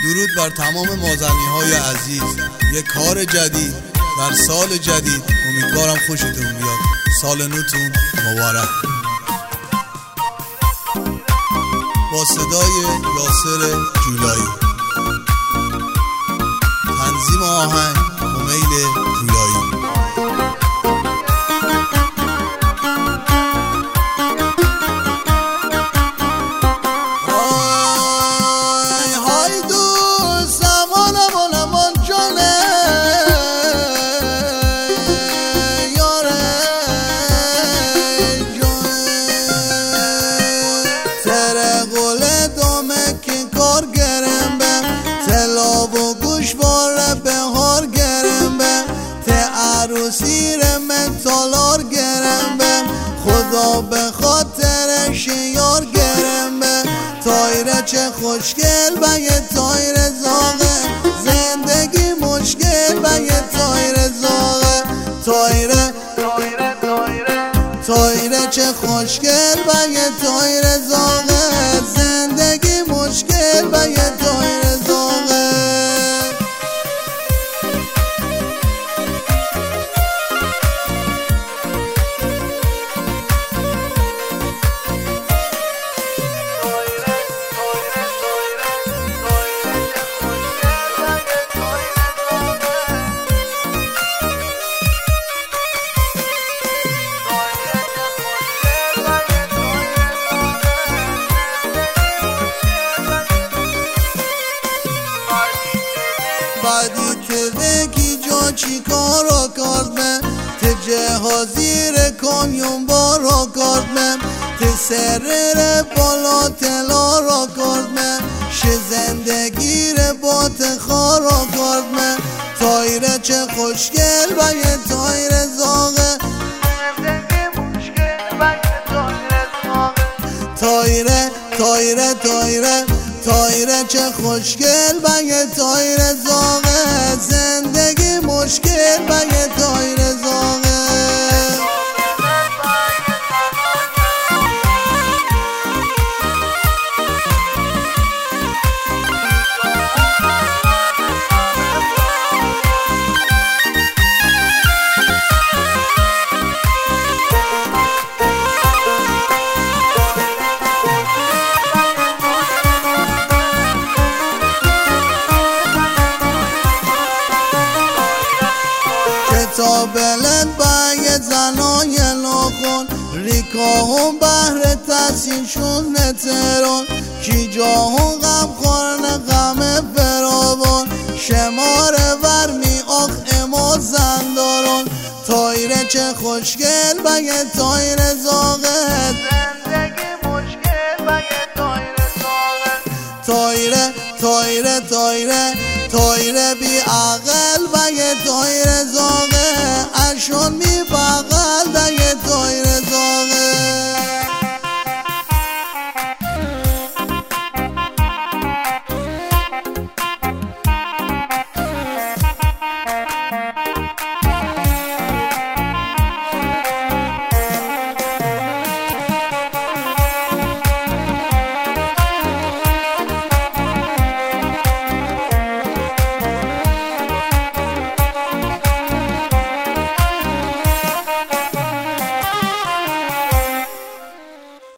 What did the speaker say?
درود بر تمام مازنی‌های عزیز. یک کار جدید در سال جدید، امیدوارم خوشتون بیاد. سال نوتون مبارک. با صدای یاسر جولایی، تنظیم آهنگ امیل جولایی. عروسیر من تالار گرم به خدا به خاطرش یار گرم به تایره چه خوشگل به یه تایره زاغه زندگی مشکل به یه تایره زاغه تایره چه خوشگل به یه تایره زاغه زندگی مشکل به یه تایره زاغه. بعدی تبکی جا چی کارا کرد من ته جهازیر کامیون بارا کرد من ته سرر بالا تلا را کرد من شه زندگی رو با تخارا کرد من تایره چه خوشگل با یه تایره زاغه تایره چه خوشگل با یه تایره زاغه زندگی مشکل با یه تایره زاغه. تا بلند با یه زنای ناخون ریکاهم بهر تحصیلشون نترون کی جاهم غم خورن غم فراوان شمار ورمی آخ اما زندارون تایره چه خوشگل با یه تایره زاغه زندگی مشکل با یه تایره زاغه